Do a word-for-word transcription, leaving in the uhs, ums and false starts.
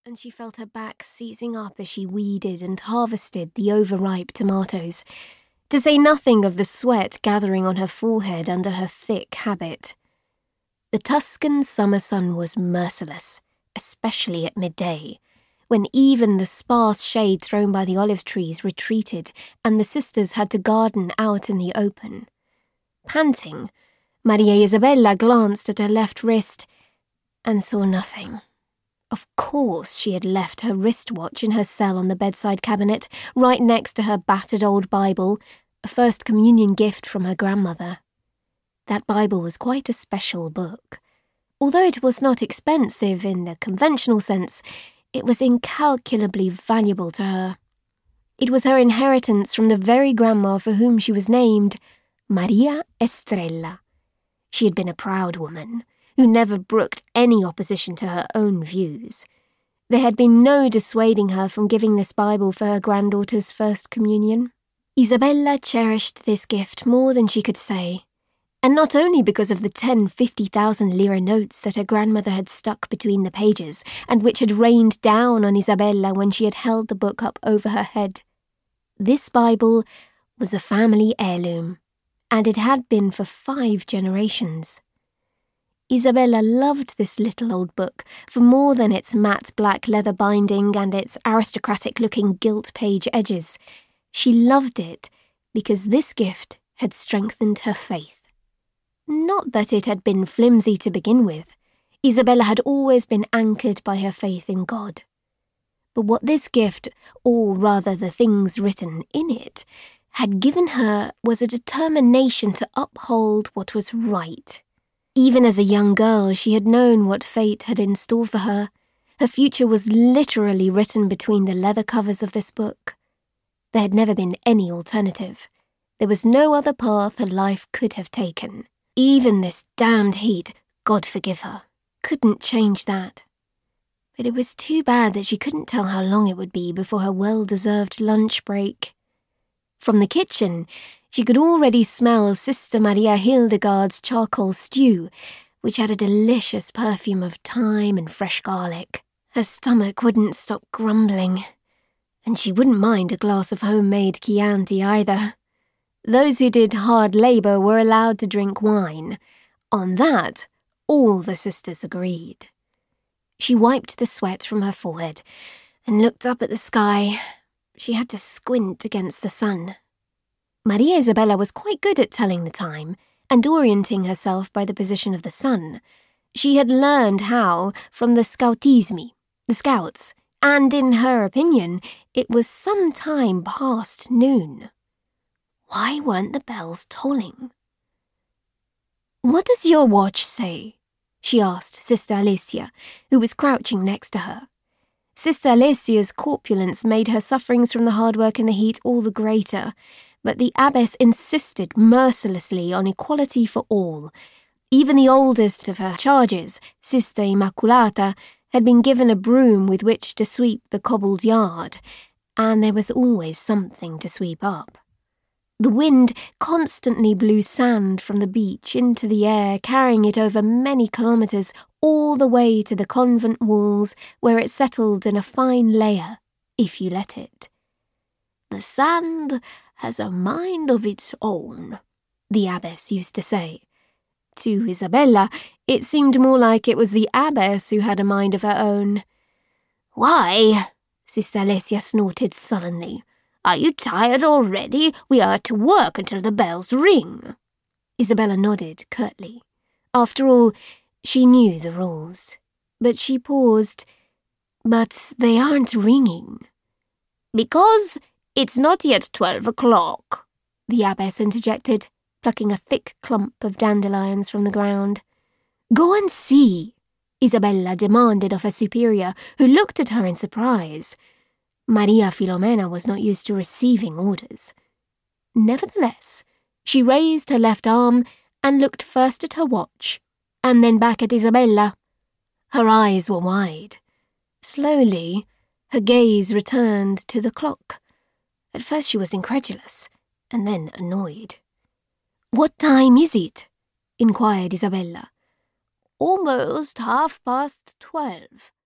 and she felt her back seizing up as she weeded and harvested the overripe tomatoes, to say nothing of the sweat gathering on her forehead under her thick habit. The Tuscan summer sun was merciless, especially at midday, when even the sparse shade thrown by the olive trees retreated and the sisters had to garden out in the open. Panting, Maria Isabella glanced at her left wrist and saw nothing. Of course she had left her wristwatch in her cell on the bedside cabinet, right next to her battered old Bible, a First Communion gift from her grandmother. That Bible was quite a special book. Although it was not expensive in the conventional sense, it was incalculably valuable to her. It was her inheritance from the very grandma for whom she was named, Maria Estrella. She had been a proud woman, who never brooked any opposition to her own views. There had been no dissuading her from giving this Bible for her granddaughter's First Communion. Isabella cherished this gift more than she could say, and not only because of the ten fifty thousand lira notes that her grandmother had stuck between the pages and which had rained down on Isabella when she had held the book up over her head. This Bible was a family heirloom, and it had been for five generations. Isabella loved this little old book for more than its matte black leather binding and its aristocratic-looking gilt-page edges. She loved it because this gift had strengthened her faith. Not that it had been flimsy to begin with. Isabella had always been anchored by her faith in God. But what this gift, or rather the things written in it, had given her was a determination to uphold what was right. Even as a young girl, she had known what fate had in store for her. Her future was literally written between the leather covers of this book. There had never been any alternative. There was no other path her life could have taken. Even this damned heat, God forgive her, couldn't change that. But it was too bad that she couldn't tell how long it would be before her well-deserved lunch break. From the kitchen, she could already smell Sister Maria Hildegard's charcoal stew, which had a delicious perfume of thyme and fresh garlic. Her stomach wouldn't stop grumbling, and she wouldn't mind a glass of homemade Chianti either. Those who did hard labour were allowed to drink wine. On that, all the sisters agreed. She wiped the sweat from her forehead and looked up at the sky. She had to squint against the sun. Maria Isabella was quite good at telling the time and orienting herself by the position of the sun. She had learned how from the Scoutismi, the Scouts, and in her opinion, it was some time past noon. Why weren't the bells tolling? "What does your watch say?" she asked Sister Alicia, who was crouching next to her. Sister Alicia's corpulence made her sufferings from the hard work and the heat all the greater, but the abbess insisted mercilessly on equality for all. Even the oldest of her charges, Sister Immaculata, had been given a broom with which to sweep the cobbled yard, and there was always something to sweep up. The wind constantly blew sand from the beach into the air, carrying it over many kilometres all the way to the convent walls, where it settled in a fine layer, if you let it. "The sand has a mind of its own," the abbess used to say. To Isabella, it seemed more like it was the abbess who had a mind of her own. "Why?" Sister Alessia snorted sullenly. "Are you tired already? We are to work until the bells ring." Isabella nodded curtly. After all, she knew the rules. But she paused. "But they aren't ringing." "Because it's not yet twelve o'clock," the abbess interjected, plucking a thick clump of dandelions from the ground. "Go and see," Isabella demanded of her superior, who looked at her in surprise. Maria Filomena was not used to receiving orders. Nevertheless, she raised her left arm and looked first at her watch, and then back at Isabella. Her eyes were wide. Slowly, her gaze returned to the clock. At first she was incredulous, and then annoyed. "What time is it?" inquired Isabella. "Almost half past twelve,"